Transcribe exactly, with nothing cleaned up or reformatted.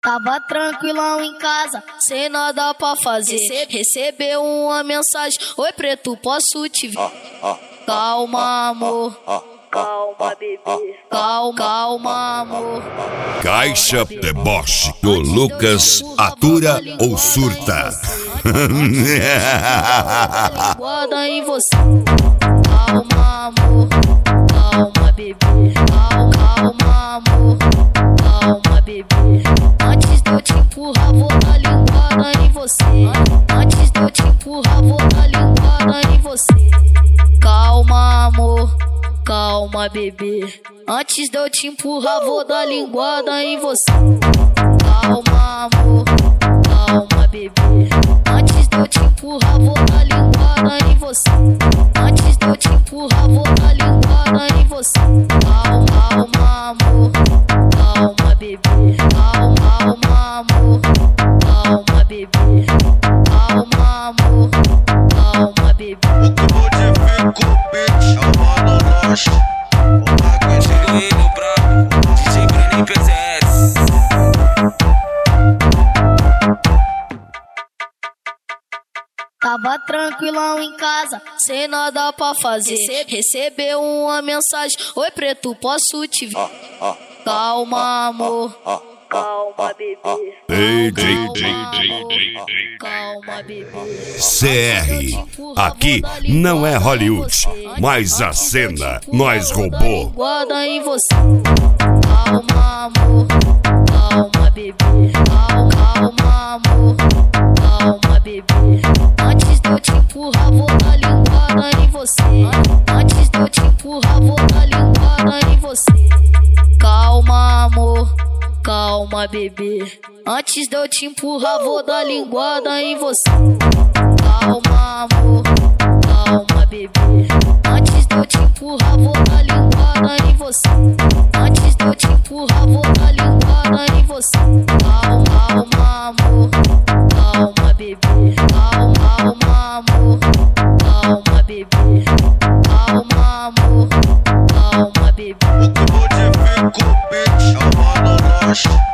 Tava tranquilão em casa, sem nada pra fazer. Recebeu uma mensagem: oi preto, posso te ver? Calma, amor. Calma, bebê. Calma, calma, amor. Caixa Deboche do Lucas atura ou surta? Guarda em você. Calma, amor. Calma, bebê. Calma, calma, amor. Calma, bebê. Antes de eu te empurrar, vou dar linguada em você. Antes de eu te empurrar, vou dar linguada em você. Calma, amor. Calma, bebê. Antes de eu te empurrar, vou dar linguada em você. Calma, amor. Calma, bebê. Antes de eu te empurrar, vou dar linguada em você. Antes de eu te empurrar, vou dar linguada em você. Calma, calma, amor. Calma, bebê. Calma, calma, amor. Calma, bebê. Calma, amor. Calma, bebê. O cubo de fico, bitch, é o mano rocha. O bagulho chegou aí no brabo, D J Bruninho P C S. Tava tranquilão em casa, sem nada pra fazer. Recebeu uma mensagem: oi preto, posso te ver? Calma, amor. Calma, bebê. D J Calma, bebê. C R. Aqui não é Hollywood, mas a cena nós roubou. Guarda em você. Calma, amor. Calma, bebê. Calma, calma, amor. Calma, bebê. Antes de eu te empurrar, vou dar linguada em você. Antes de eu te empurrar, vou dar linguada em você. Calma, amor. Calma, bebê. Antes de eu te empurrar, vou dar linguada em você. Calma, amor. Calma, bebê. Antes de eu te empurrar, vou dar linguada em você. Antes de eu te empurrar, vou dar linguada em você. Calma, calma, amor. Calma, bebê. Calma, calma, amor. Calma, bebê. Calma, amor. Calma, bebê. O cubo de fico, bitch, é o mano rocha.